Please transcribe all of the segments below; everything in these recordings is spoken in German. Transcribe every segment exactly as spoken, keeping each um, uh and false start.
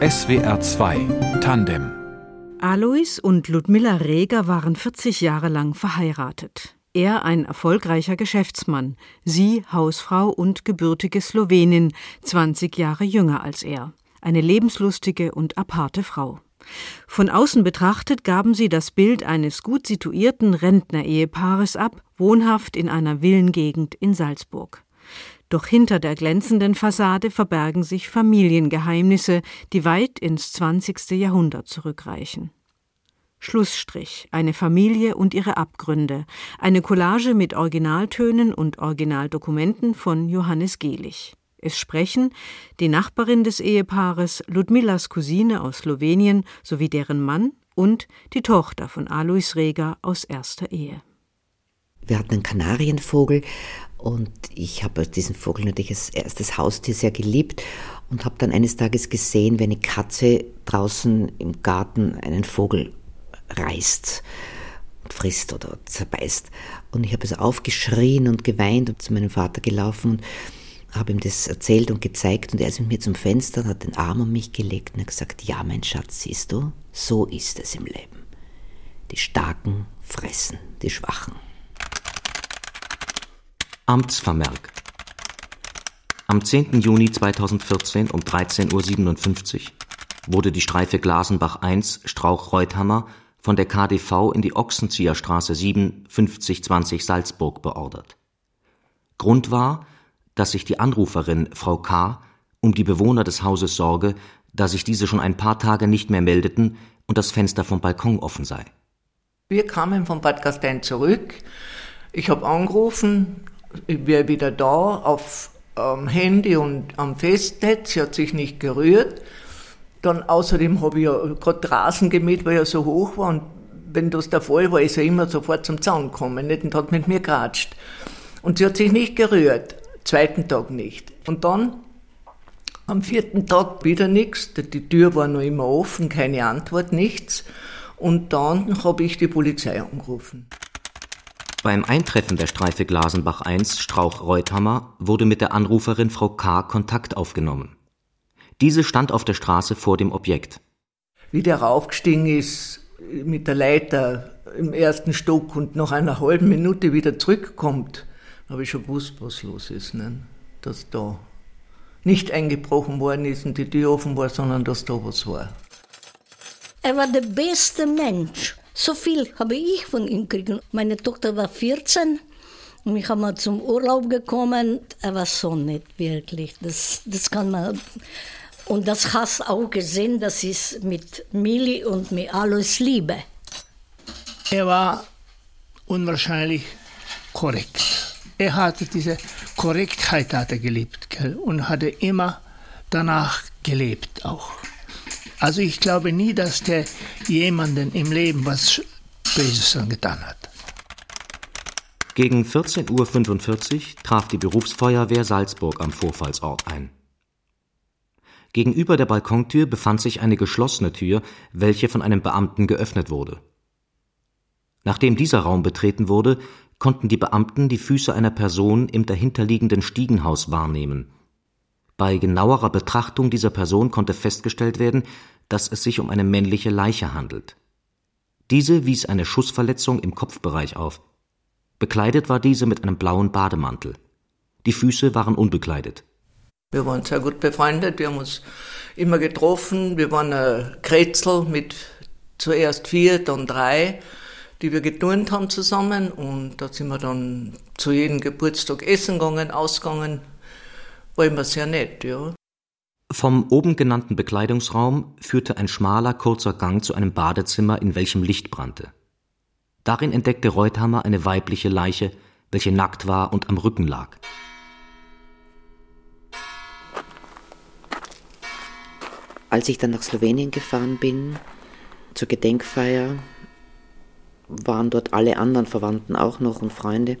S W R zwei Tandem. Alois und Ludmilla Reger waren vierzig Jahre lang verheiratet. Er ein erfolgreicher Geschäftsmann, sie Hausfrau und gebürtige Slowenin, zwanzig Jahre jünger als er. Eine lebenslustige und aparte Frau. Von außen betrachtet gaben sie das Bild eines gut situierten Rentner-Ehepaares ab, wohnhaft in einer Villengegend in Salzburg. Doch hinter der glänzenden Fassade verbergen sich Familiengeheimnisse, die weit ins zwanzigste Jahrhundert zurückreichen. Schlussstrich, eine Familie und ihre Abgründe, eine Collage mit Originaltönen und Originaldokumenten von Johannes Gehlich. Es sprechen die Nachbarin des Ehepaares, Ludmillas Cousine aus Slowenien sowie deren Mann und die Tochter von Alois Reger aus erster Ehe. Wir hatten einen Kanarienvogel und ich habe diesen Vogel natürlich als erstes Haustier sehr geliebt und habe dann eines Tages gesehen, wie eine Katze draußen im Garten einen Vogel reißt und frisst oder zerbeißt. Und ich habe also aufgeschrien und geweint und zu meinem Vater gelaufen und habe ihm das erzählt und gezeigt und er ist mit mir zum Fenster und hat den Arm um mich gelegt und hat gesagt, ja mein Schatz, siehst du, so ist es im Leben. Die Starken fressen die Schwachen. Amtsvermerk. Am zehnten Juni zweitausendvierzehn um dreizehn Uhr siebenundfünfzig wurde die Streife Glasenbach eins Strauch-Reuthammer von der K D V in die Ochsenzieherstraße sieben fünfzig zwanzig Salzburg beordert. Grund war, dass sich die Anruferin, Frau K., um die Bewohner des Hauses sorge, da sich diese schon ein paar Tage nicht mehr meldeten und das Fenster vom Balkon offen sei. Wir kamen von Bad Gastein zurück. Ich habe angerufen, ich wäre wieder da auf ähm, Handy und am Festnetz. Sie hat sich nicht gerührt. Dann außerdem habe ich ja gerade Rasen gemäht, weil er so hoch war. Und wenn das der Fall war, ist er immer sofort zum Zaun gekommen nicht? Und hat mit mir geratscht. Und sie hat sich nicht gerührt. Zweiten Tag nicht. Und dann am vierten Tag wieder nichts. Die Tür war noch immer offen, keine Antwort, nichts. Und dann habe ich die Polizei angerufen. Beim Eintreffen der Streife Glasenbach eins Strauch-Reuthammer wurde mit der Anruferin Frau K. Kontakt aufgenommen. Diese stand auf der Straße vor dem Objekt. Wie der raufgestiegen ist mit der Leiter im ersten Stock und nach einer halben Minute wieder zurückkommt, habe ich schon gewusst, was los ist, ne? Dass da nicht eingebrochen worden ist und die Tür offen war, sondern dass da was war. Er war der beste Mensch. So viel habe ich von ihm gekriegt. Meine Tochter war vierzehn und ich habe mal zum Urlaub gekommen. Er war so nett, wirklich. Das, das kann man. Und das hast du auch gesehen, das ist mit Mili und mit Alois Liebe. Er war unwahrscheinlich korrekt. Er hatte diese Korrektheit hat er geliebt, gell? Und hatte immer danach gelebt auch. Also ich glaube nie, dass der jemanden im Leben was Böses getan hat. Gegen vierzehn Uhr fünfundvierzig traf die Berufsfeuerwehr Salzburg am Vorfallsort ein. Gegenüber der Balkontür befand sich eine geschlossene Tür, welche von einem Beamten geöffnet wurde. Nachdem dieser Raum betreten wurde, konnten die Beamten die Füße einer Person im dahinterliegenden Stiegenhaus wahrnehmen. Bei genauerer Betrachtung dieser Person konnte festgestellt werden, dass es sich um eine männliche Leiche handelt. Diese wies eine Schussverletzung im Kopfbereich auf. Bekleidet war diese mit einem blauen Bademantel. Die Füße waren unbekleidet. Wir waren sehr gut befreundet, wir haben uns immer getroffen. Wir waren ein Kretzel mit zuerst vier, dann drei, die wir geturnt haben zusammen. Und da sind wir dann zu jedem Geburtstag essen gegangen, ausgegangen. War immer sehr nett, ja. Vom oben genannten Bekleidungsraum führte ein schmaler, kurzer Gang zu einem Badezimmer, in welchem Licht brannte. Darin entdeckte Reuthammer eine weibliche Leiche, welche nackt war und am Rücken lag. Als ich dann nach Slowenien gefahren bin, zur Gedenkfeier, waren dort alle anderen Verwandten auch noch und Freunde,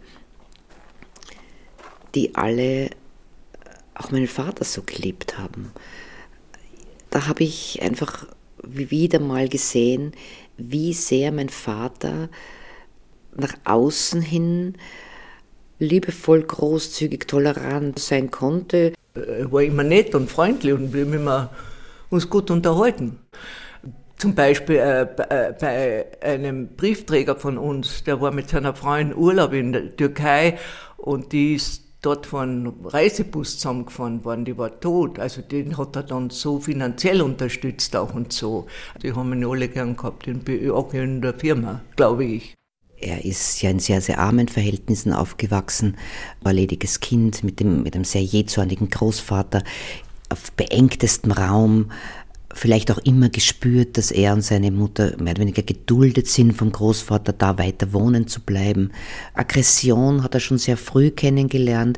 die alle auch meinen Vater so geliebt haben. Da habe ich einfach wieder mal gesehen, wie sehr mein Vater nach außen hin liebevoll, großzügig, tolerant sein konnte. Er war immer nett und freundlich und wir haben immer uns gut unterhalten. Zum Beispiel äh, bei, bei einem Briefträger von uns, der war mit seiner Frau in Urlaub in der Türkei und die ist dort von Reisebus zusammengefahren worden, die war tot. Also den hat er dann so finanziell unterstützt auch und so. Die haben ihn alle gern gehabt, auch in der Firma, glaube ich. Er ist ja in sehr, sehr armen Verhältnissen aufgewachsen, war lediges Kind mit dem, mit einem sehr jähzornigen Großvater, auf beengtestem Raum, vielleicht auch immer gespürt, dass er und seine Mutter mehr oder weniger geduldet sind, vom Großvater da weiter wohnen zu bleiben. Aggression hat er schon sehr früh kennengelernt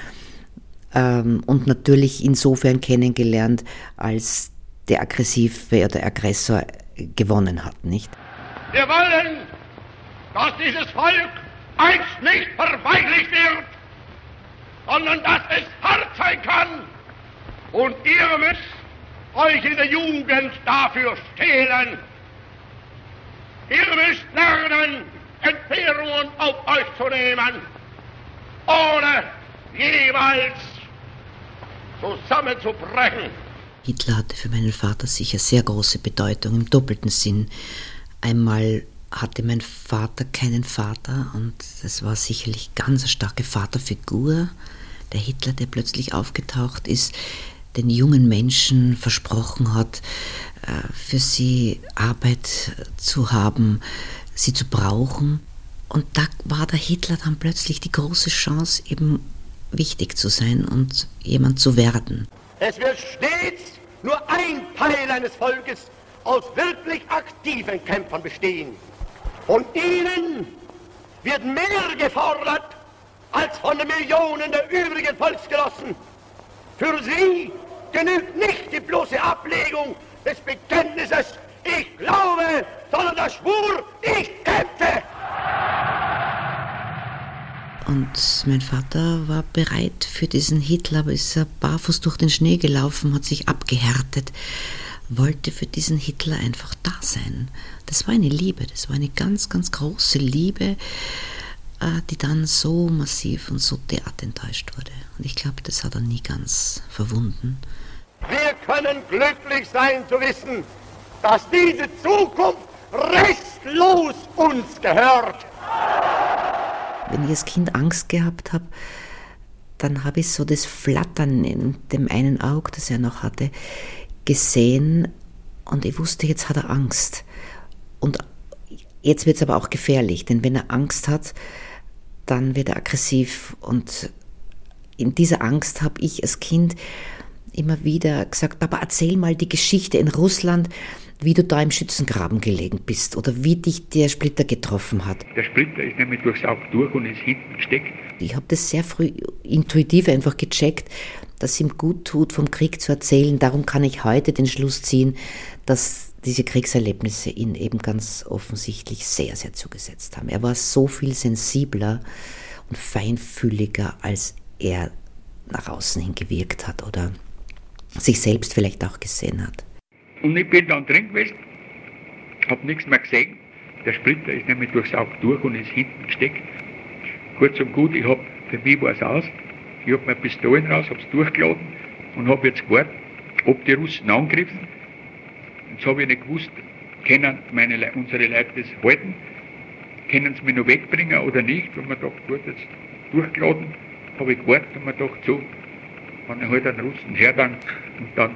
ähm, und natürlich insofern kennengelernt, als der Aggressive oder der Aggressor gewonnen hat, nicht? Wir wollen, dass dieses Volk einst nicht verweichlicht wird, sondern dass es hart sein kann und ihr müsst euch in der Jugend dafür stehlen. Ihr müsst lernen, Entbehrungen auf euch zu nehmen, ohne jeweils zusammenzubrechen. Hitler hatte für meinen Vater sicher sehr große Bedeutung im doppelten Sinn. Einmal hatte mein Vater keinen Vater und das war sicherlich ganz eine starke Vaterfigur. Der Hitler, der plötzlich aufgetaucht ist, den jungen Menschen versprochen hat, für sie Arbeit zu haben, sie zu brauchen. Und da war der Hitler dann plötzlich die große Chance, eben wichtig zu sein und jemand zu werden. Es wird stets nur ein Teil eines Volkes aus wirklich aktiven Kämpfern bestehen. Und ihnen wird mehr gefordert als von den Millionen der übrigen Volksgenossen. Für sie genügt nicht die bloße Ablegung des Bekenntnisses, ich glaube, sondern der Schwur, ich kämpfe. Und mein Vater war bereit für diesen Hitler, aber ist er barfuß durch den Schnee gelaufen, hat sich abgehärtet, wollte für diesen Hitler einfach da sein. Das war eine Liebe, das war eine ganz, ganz große Liebe, die dann so massiv und so derart enttäuscht wurde. Und ich glaube, das hat er nie ganz verwunden. Wir können glücklich sein zu wissen, dass diese Zukunft restlos uns gehört. Wenn ich als Kind Angst gehabt habe, dann habe ich so das Flattern in dem einen Auge, das er noch hatte, gesehen und ich wusste, jetzt hat er Angst. Und jetzt wird es aber auch gefährlich, denn wenn er Angst hat, dann wird er aggressiv und in dieser Angst habe ich als Kind immer wieder gesagt, Papa, erzähl mal die Geschichte in Russland, wie du da im Schützengraben gelegen bist oder wie dich der Splitter getroffen hat. Der Splitter ist nämlich durchs Auge durch und ist hinten gesteckt. Ich habe das sehr früh intuitiv einfach gecheckt, dass es ihm gut tut, vom Krieg zu erzählen. Darum kann ich heute den Schluss ziehen, dass diese Kriegserlebnisse ihn eben ganz offensichtlich sehr, sehr zugesetzt haben. Er war so viel sensibler und feinfühliger, als er nach außen hin gewirkt hat oder sich selbst vielleicht auch gesehen hat. Und ich bin dann drin gewesen, habe nichts mehr gesehen. Der Splitter ist nämlich durchs Auge durch und ist hinten gesteckt. Kurz und gut, ich habe, für mich war es aus. Ich habe meine Pistolen raus, habe es durchgeladen und habe jetzt gewartet, ob die Russen angriffen. Jetzt habe ich nicht gewusst, können meine Le- unsere Leute das halten, können sie mich noch wegbringen oder nicht. Und man dachte, gut, jetzt durchgeladen, habe ich gewartet und man dachte so, wenn er halt einen Russen herdankt und dann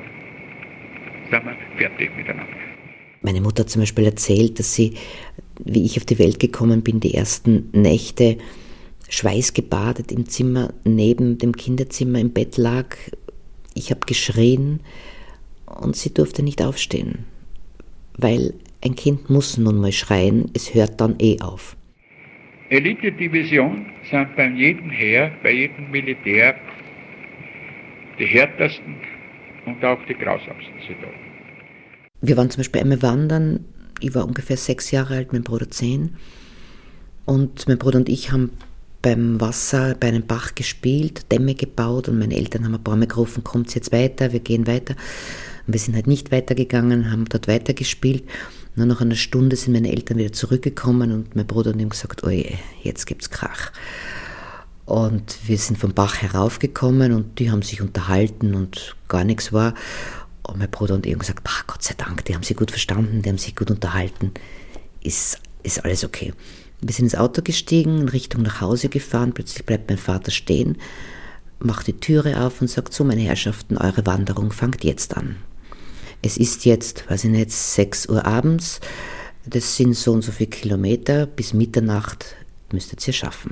sind wir fertig miteinander. Meine Mutter hat zum Beispiel erzählt, dass sie, wie ich auf die Welt gekommen bin, die ersten Nächte schweißgebadet im Zimmer neben dem Kinderzimmer im Bett lag. Ich habe geschrien und sie durfte nicht aufstehen, weil ein Kind muss nun mal schreien, es hört dann eh auf. Elite-Division sind bei jedem Heer, bei jedem Militär die härtesten und auch die grausamsten Soldaten. Wir waren zum Beispiel einmal wandern, ich war ungefähr sechs Jahre alt, mein Bruder zehn. Und mein Bruder und ich haben beim Wasser bei einem Bach gespielt, Dämme gebaut und meine Eltern haben ein paar Mal gerufen, kommt jetzt weiter, wir gehen weiter. Und wir sind halt nicht weitergegangen, haben dort weitergespielt. Nur nach einer Stunde sind meine Eltern wieder zurückgekommen und mein Bruder und ich haben gesagt, oh je, jetzt gibt's Krach. Und wir sind vom Bach heraufgekommen und die haben sich unterhalten und gar nichts war. Und mein Bruder und ich haben gesagt, bah, Gott sei Dank, die haben sich gut verstanden, die haben sich gut unterhalten, ist, ist alles okay. Wir sind ins Auto gestiegen, in Richtung nach Hause gefahren, plötzlich bleibt mein Vater stehen, macht die Türe auf und sagt, so meine Herrschaften, eure Wanderung fängt jetzt an. Es ist jetzt, weiß ich nicht, sechs Uhr abends, das sind so und so viele Kilometer, bis Mitternacht müsstet ihr schaffen.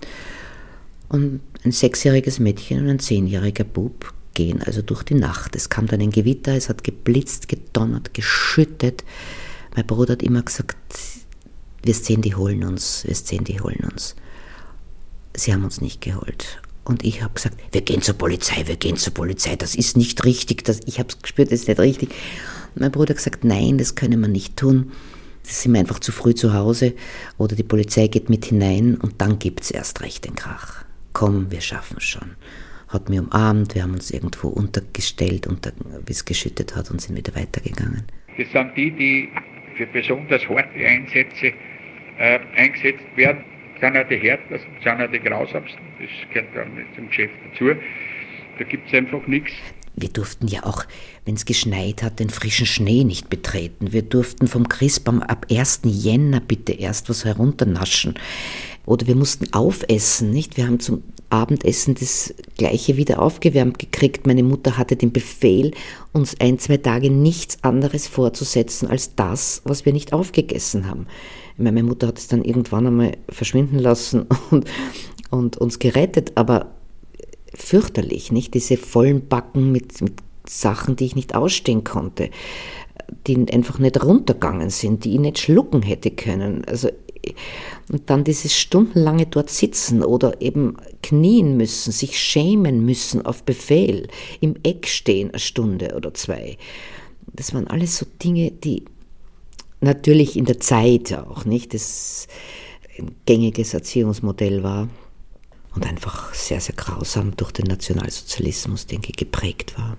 Und ein sechsjähriges Mädchen und ein zehnjähriger Bub gehen also durch die Nacht. Es kam dann ein Gewitter, es hat geblitzt, gedonnert, geschüttet. Mein Bruder hat immer gesagt, wir sehen, die holen uns, wir sehen, die holen uns. Sie haben uns nicht geholt. Und ich habe gesagt, wir gehen zur Polizei, wir gehen zur Polizei, das ist nicht richtig, das, ich habe es gespürt, das ist nicht richtig. Und mein Bruder hat gesagt, nein, das können wir nicht tun, das sind wir einfach zu früh zu Hause oder die Polizei geht mit hinein und dann gibt es erst recht den Krach. Komm, wir schaffen es schon. Hat mich umarmt, wir haben uns irgendwo untergestellt, unter, bis es geschüttet hat und sind wieder weitergegangen. Das sind die, die für besonders harte Einsätze äh, eingesetzt werden, sind auch die härtesten, sind auch die grausamsten, das gehört dann zum Geschäft dazu. Da gibt es einfach nichts. Wir durften ja auch, wenn es geschneit hat, den frischen Schnee nicht betreten. Wir durften vom Christbaum ab ersten Jänner bitte erst was herunternaschen. Oder wir mussten aufessen, nicht? Wir haben zum Abendessen das Gleiche wieder aufgewärmt gekriegt. Meine Mutter hatte den Befehl, uns ein, zwei Tage nichts anderes vorzusetzen als das, was wir nicht aufgegessen haben. Ich meine, meine Mutter hat es dann irgendwann einmal verschwinden lassen und, und uns gerettet, aber fürchterlich, nicht? Diese vollen Backen mit, mit Sachen, die ich nicht ausstehen konnte, die einfach nicht runtergegangen sind, die ich nicht schlucken hätte können. Also, und dann dieses stundenlange dort sitzen oder eben knien müssen, sich schämen müssen auf Befehl, im Eck stehen eine Stunde oder zwei. Das waren alles so Dinge, die natürlich in der Zeit auch nicht das ein gängiges Erziehungsmodell war und einfach sehr, sehr grausam durch den Nationalsozialismus, denke ich, geprägt war.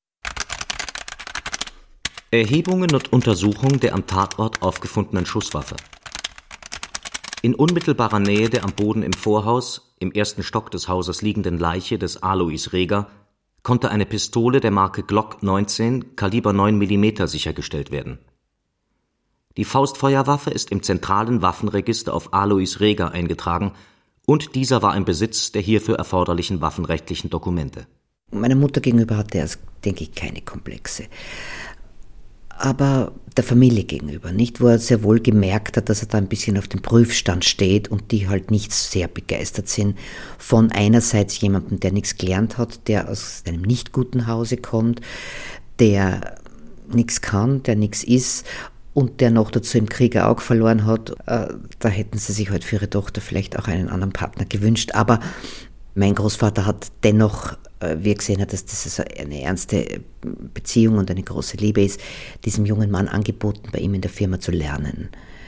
Erhebungen und Untersuchung der am Tatort aufgefundenen Schusswaffe. In unmittelbarer Nähe der am Boden im Vorhaus, im ersten Stock des Hauses liegenden Leiche des Alois Reger, konnte eine Pistole der Marke Glock neunzehn, Kaliber neun Millimeter sichergestellt werden. Die Faustfeuerwaffe ist im zentralen Waffenregister auf Alois Reger eingetragen und dieser war im Besitz der hierfür erforderlichen waffenrechtlichen Dokumente. Meiner Mutter gegenüber hatte er, denke ich, keine Komplexe. Aber der Familie gegenüber, nicht, wo er sehr wohl gemerkt hat, dass er da ein bisschen auf dem Prüfstand steht und die halt nicht sehr begeistert sind von einerseits jemandem, der nichts gelernt hat, der aus einem nicht guten Hause kommt, der nichts kann, der nichts ist und der noch dazu im Krieg ein Auge verloren hat. Da hätten sie sich halt für ihre Tochter vielleicht auch einen anderen Partner gewünscht. Aber mein Großvater hat dennoch, wie er gesehen hat, dass das eine ernste Beziehung und eine große Liebe ist, diesem jungen Mann angeboten, bei ihm in der Firma zu lernen.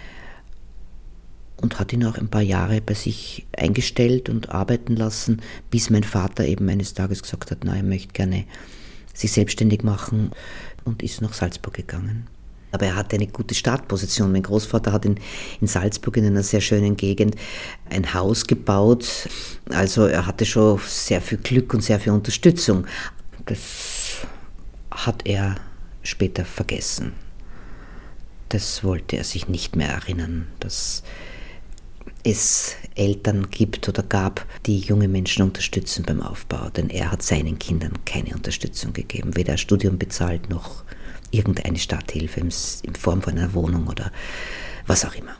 Und hat ihn auch ein paar Jahre bei sich eingestellt und arbeiten lassen, bis mein Vater eben eines Tages gesagt hat, na, er möchte gerne sich selbstständig machen und ist nach Salzburg gegangen. Aber er hatte eine gute Startposition. Mein Großvater hat in, in Salzburg in einer sehr schönen Gegend ein Haus gebaut. Also er hatte schon sehr viel Glück und sehr viel Unterstützung. Das hat er später vergessen. Das wollte er sich nicht mehr erinnern, dass es Eltern gibt oder gab, die junge Menschen unterstützen beim Aufbau. Denn er hat seinen Kindern keine Unterstützung gegeben, weder ein Studium bezahlt noch irgendeine Starthilfe in Form von einer Wohnung oder was auch immer.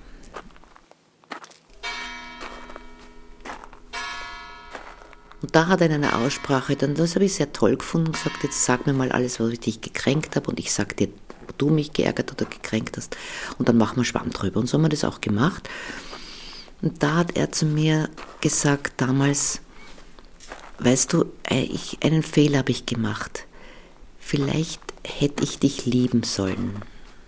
Und da hat er in einer Aussprache, dann, das habe ich sehr toll gefunden, gesagt, jetzt sag mir mal alles, wo ich dich gekränkt habe und ich sag dir, wo du mich geärgert oder gekränkt hast und dann machen wir Schwamm drüber. Und so haben wir das auch gemacht. Und da hat er zu mir gesagt damals, weißt du, ich, einen Fehler habe ich gemacht. Vielleicht hätte ich dich lieben sollen.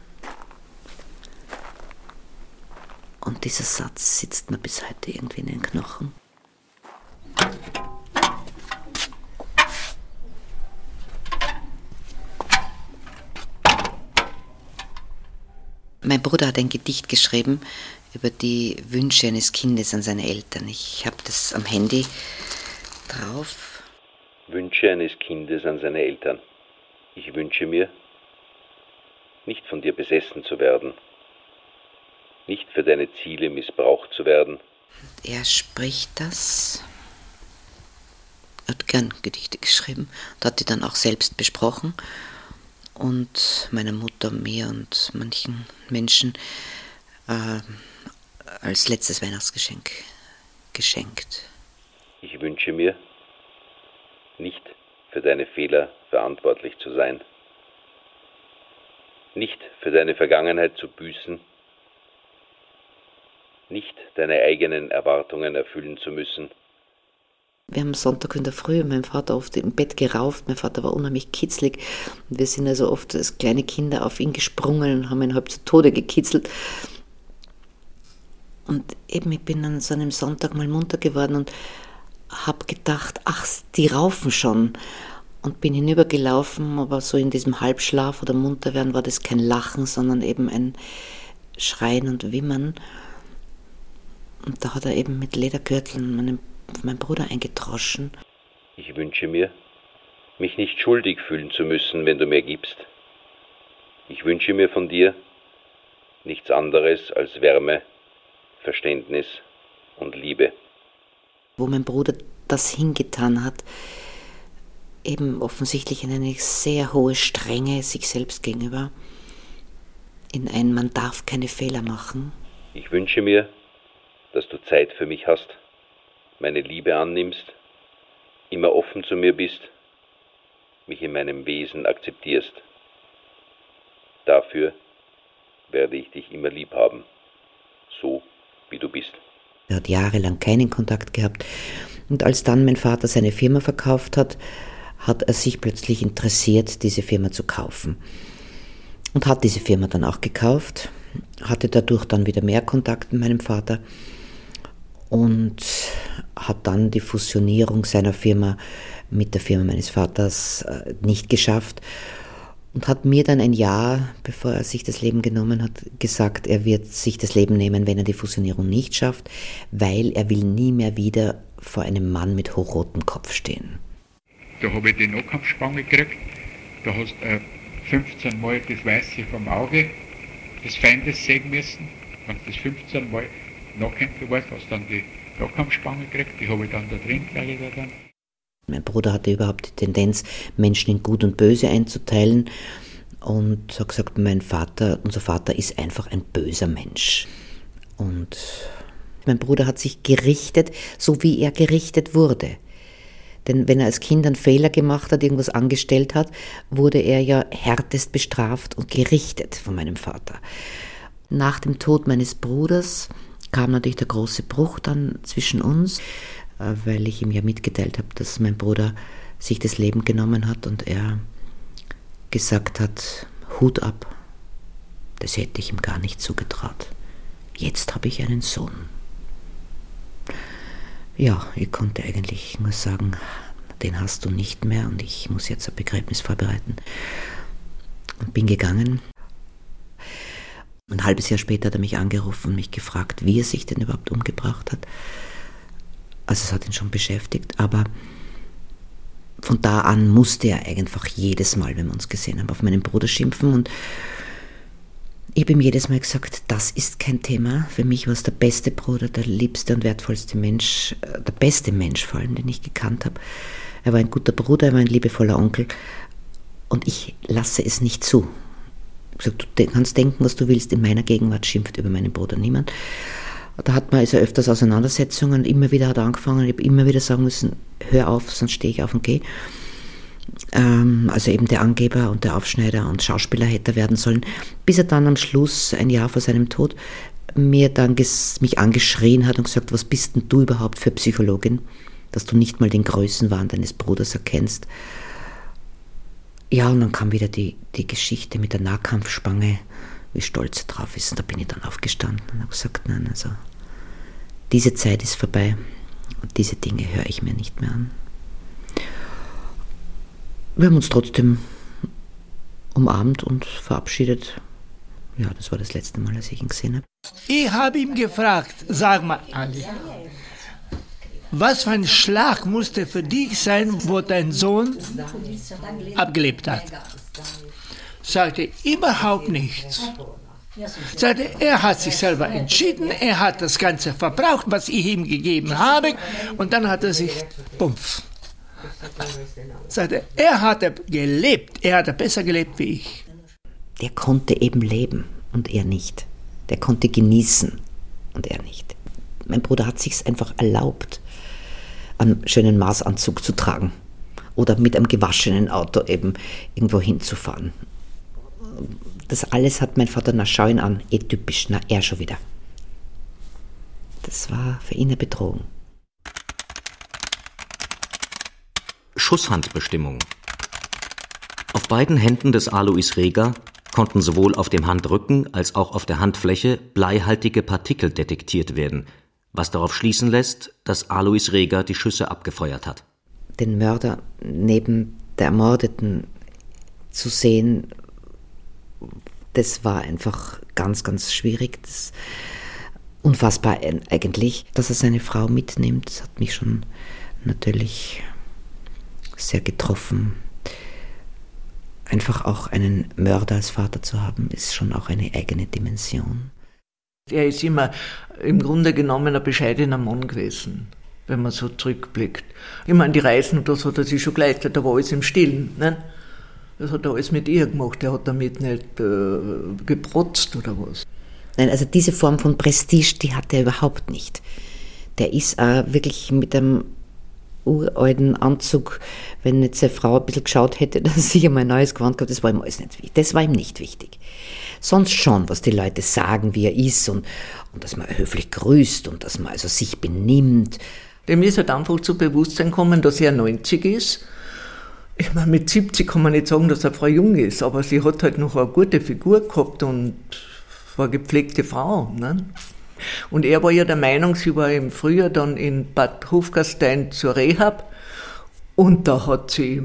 Und dieser Satz sitzt mir bis heute irgendwie in den Knochen. Mein Bruder hat ein Gedicht geschrieben über die Wünsche eines Kindes an seine Eltern. Ich habe das am Handy drauf. Wünsche eines Kindes an seine Eltern. Ich wünsche mir, nicht von dir besessen zu werden, nicht für deine Ziele missbraucht zu werden. Er spricht das. Er hat gern Gedichte geschrieben und hat die dann auch selbst besprochen und meiner Mutter, mir und manchen Menschen äh, als letztes Weihnachtsgeschenk geschenkt. Ich wünsche mir, nicht für deine Fehler verantwortlich zu sein, nicht für deine Vergangenheit zu büßen, nicht deine eigenen Erwartungen erfüllen zu müssen. Wir haben Sonntag in der Früh meinem Vater oft im Bett gerauft. Mein Vater war unheimlich kitzlig. Und wir sind also oft als kleine Kinder auf ihn gesprungen und haben ihn halb zu Tode gekitzelt. Und eben, ich bin an so einem Sonntag mal munter geworden und habe gedacht, ach, die raufen schon. Und bin hinübergelaufen, aber so in diesem Halbschlaf oder Munterwerden war das kein Lachen, sondern eben ein Schreien und Wimmern. Und da hat er eben mit Ledergürteln meinen, meinen Bruder eingedroschen. Ich wünsche mir, mich nicht schuldig fühlen zu müssen, wenn du mir gibst. Ich wünsche mir von dir nichts anderes als Wärme, Verständnis und Liebe. Wo mein Bruder das hingetan hat, eben offensichtlich in eine sehr hohe Strenge sich selbst gegenüber, in ein Man darf keine Fehler machen. Ich wünsche mir, dass du Zeit für mich hast, meine Liebe annimmst, immer offen zu mir bist, mich in meinem Wesen akzeptierst. Dafür werde ich dich immer lieb haben, so wie du bist. Er hat jahrelang keinen Kontakt gehabt und als dann mein Vater seine Firma verkauft hat, hat er sich plötzlich interessiert, diese Firma zu kaufen. Und hat diese Firma dann auch gekauft, hatte dadurch dann wieder mehr Kontakt mit meinem Vater und hat dann die Fusionierung seiner Firma mit der Firma meines Vaters nicht geschafft und hat mir dann ein Jahr, bevor er sich das Leben genommen hat, gesagt, er wird sich das Leben nehmen, wenn er die Fusionierung nicht schafft, weil er will nie mehr wieder vor einem Mann mit hochrotem Kopf stehen. Da habe ich die Nahkampfspange gekriegt, da hast du äh, fünfzehn Mal das Weiße vom Auge des Feindes sehen müssen. Wenn du das fünfzehn Mal nachkämpfen warst, hast du dann die Nahkampfspange gekriegt, die habe ich dann da drin, gleich da dann. Mein Bruder hatte überhaupt die Tendenz, Menschen in Gut und Böse einzuteilen und hat gesagt, mein Vater, unser Vater ist einfach ein böser Mensch. Und mein Bruder hat sich gerichtet, so wie er gerichtet wurde. Denn wenn er als Kind einen Fehler gemacht hat, irgendwas angestellt hat, wurde er ja härtest bestraft und gerichtet von meinem Vater. Nach dem Tod meines Bruders kam natürlich der große Bruch dann zwischen uns, weil ich ihm ja mitgeteilt habe, dass mein Bruder sich das Leben genommen hat und er gesagt hat, Hut ab, das hätte ich ihm gar nicht zugetraut. Jetzt habe ich einen Sohn. Ja, ich konnte eigentlich nur sagen, den hast du nicht mehr und ich muss jetzt ein Begräbnis vorbereiten. Und bin gegangen. Ein halbes Jahr später hat er mich angerufen und mich gefragt, wie er sich denn überhaupt umgebracht hat. Also es hat ihn schon beschäftigt, aber von da an musste er einfach jedes Mal, wenn wir uns gesehen haben, auf meinen Bruder schimpfen und ich habe ihm jedes Mal gesagt, das ist kein Thema. Für mich war es der beste Bruder, der liebste und wertvollste Mensch, der beste Mensch vor allem, den ich gekannt habe. Er war ein guter Bruder, er war ein liebevoller Onkel und ich lasse es nicht zu. Ich habe gesagt, du kannst denken, was du willst, in meiner Gegenwart schimpft über meinen Bruder niemand. Da hat man also öfters Auseinandersetzungen und immer wieder hat er angefangen, ich habe immer wieder sagen müssen, hör auf, sonst stehe ich auf und gehe. Ähm, also eben der Angeber und der Aufschneider und Schauspieler hätte er werden sollen, bis er dann am Schluss, ein Jahr vor seinem Tod, mir dann ges- mich angeschrien hat und gesagt, was bist denn du überhaupt für Psychologin, dass du nicht mal den Größenwahn deines Bruders erkennst. Ja, und dann kam wieder die, die Geschichte mit der Nahkampfspange, wie stolz er drauf ist. Und da bin ich dann aufgestanden und habe gesagt, nein, also diese Zeit ist vorbei und diese Dinge höre ich mir nicht mehr an. Wir haben uns trotzdem umarmt und verabschiedet. Ja, das war das letzte Mal, als ich ihn gesehen habe. Ich habe ihn gefragt, sag mal, Ali, Was für ein Schlag musste für dich sein, wo dein Sohn abgelebt hat? Sagte, überhaupt nichts. Sagte, er hat sich selber entschieden, er hat das Ganze verbraucht, was ich ihm gegeben habe, und dann hat er sich, bumpf. Sagte, er hatte gelebt, er hatte besser gelebt wie ich. Der konnte eben leben und er nicht. Der konnte genießen und er nicht. Mein Bruder hat sich's einfach erlaubt, einen schönen Maßanzug zu tragen oder mit einem gewaschenen Auto eben irgendwo hinzufahren. Das alles hat mein Vater, na schau ihn an, eh typisch, na er schon wieder. Das war für ihn eine Bedrohung. Schusshandbestimmung. Auf beiden Händen des Alois Reger konnten sowohl auf dem Handrücken als auch auf der Handfläche bleihaltige Partikel detektiert werden, was darauf schließen lässt, dass Alois Reger die Schüsse abgefeuert hat. Den Mörder neben der Ermordeten zu sehen, das war einfach ganz, ganz schwierig. Das unfassbar eigentlich, dass er seine Frau mitnimmt, das hat mich schon natürlich sehr getroffen. Einfach auch einen Mörder als Vater zu haben, ist schon auch eine eigene Dimension. Er ist immer im Grunde genommen ein bescheidener Mann gewesen, wenn man so zurückblickt. Immer an die Reisen, das hat er sich schon geleistet, da war alles im Stillen. Ne? Das hat er alles mit ihr gemacht, er hat damit nicht äh, geprotzt oder was. Nein, also diese Form von Prestige, die hat er überhaupt nicht. Der ist auch wirklich mit einem uralten Anzug, wenn jetzt seine Frau ein bisschen geschaut hätte, dass sie einmal ein neues Gewand gehabt, das war ihm alles nicht wichtig. Das war ihm nicht wichtig. Sonst schon, was die Leute sagen, wie er ist und, und dass man höflich grüßt und dass man also sich benimmt. Dem ist halt einfach zu Bewusstsein kommen, dass er neunzig ist. Ich meine, mit siebzig kann man nicht sagen, dass eine Frau jung ist, aber sie hat halt noch eine gute Figur gehabt und war eine gepflegte Frau. Ne? Und er war ja der Meinung, sie war im Frühjahr dann in Bad Hofgastein zur Rehab und da hat sie,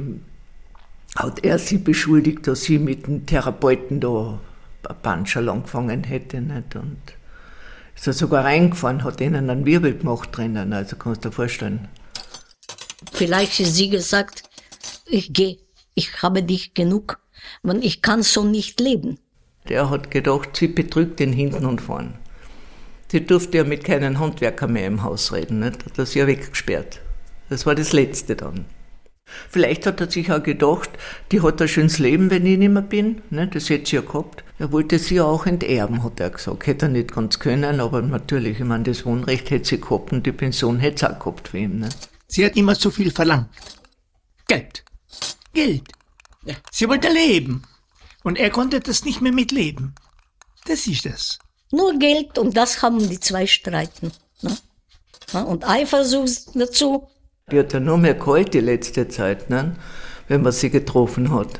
hat er sie beschuldigt, dass sie mit dem Therapeuten da ein Panscherl angefangen hätte. Nicht? Und ist er sogar reingefahren, hat ihnen einen Wirbel gemacht drinnen, also kannst du dir vorstellen. Vielleicht ist sie gesagt, ich gehe, ich habe dich genug, weil ich kann so nicht leben. Der hat gedacht, sie betrügt ihn hinten und vorn. Sie durfte ja mit keinem Handwerker mehr im Haus reden, nicht? Hat er sie ja weggesperrt. Das war das Letzte dann. Vielleicht hat er sich auch gedacht, die hat ein schönes Leben, wenn ich nicht mehr bin. Nicht? Das hätte sie ja gehabt. Er wollte sie ja auch enterben, hat er gesagt. Hätte er nicht ganz können, aber natürlich, ich meine, das Wohnrecht hätte sie gehabt und die Pension hätte sie auch gehabt für ihn. Nicht? Sie hat immer zu viel verlangt. Geld. Geld. Ja. Sie wollte leben. Und er konnte das nicht mehr mitleben. Das ist es. Nur Geld und das haben die zwei streiten. Ne? Und Eifersucht dazu. Die hat ja nur mehr geheult die letzte Zeit, ne? Wenn man sie getroffen hat.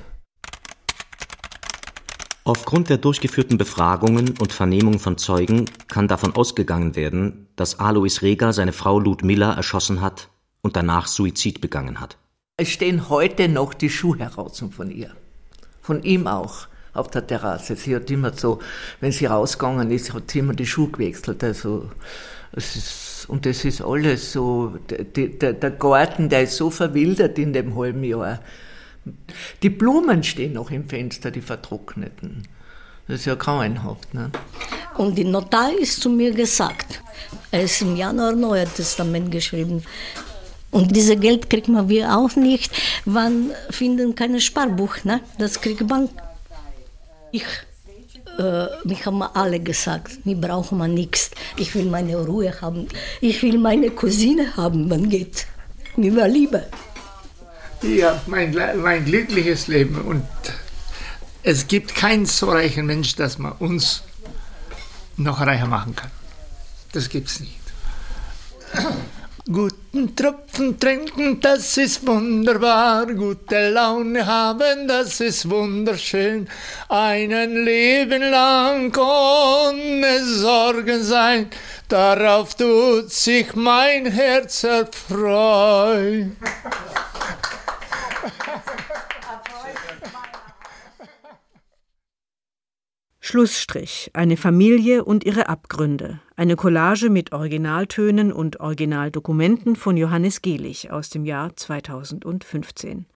Aufgrund der durchgeführten Befragungen und Vernehmung von Zeugen kann davon ausgegangen werden, dass Alois Reger seine Frau Ludmilla erschossen hat und danach Suizid begangen hat. Es stehen heute noch die Schuhe heraus von ihr. Von ihm auch. Auf der Terrasse. Sie hat immer so, wenn sie rausgegangen ist, hat sie immer die Schuhe gewechselt. Also, es ist, und das ist alles so, der, der Garten, der ist so verwildert in dem halben Jahr. Die Blumen stehen noch im Fenster, die vertrockneten. Das ist ja grauenhaft. Ne? Und die Notar ist zu mir gesagt, er ist im Januar Neues Testament geschrieben. Und dieses Geld kriegt man wir auch nicht, wann finden kein Sparbuch, ne? Das kriegt Bank. Ich, äh, mich haben alle gesagt, mir brauchen wir nichts. Ich will meine Ruhe haben. Ich will meine Cousine haben, wann geht. Mir war lieber. Ja, mein, mein glückliches Leben. Und es gibt keinen so reichen Mensch, dass man uns noch reicher machen kann. Das gibt's nicht. Guten Tropfen trinken, das ist wunderbar. Gute Laune haben, das ist wunderschön. Einen Leben lang ohne Sorgen sein, darauf tut sich mein Herz erfreuen. Schlussstrich, eine Familie und ihre Abgründe. Eine Collage mit Originaltönen und Originaldokumenten von Johannes Gehlich aus dem Jahr zweitausendfünfzehn.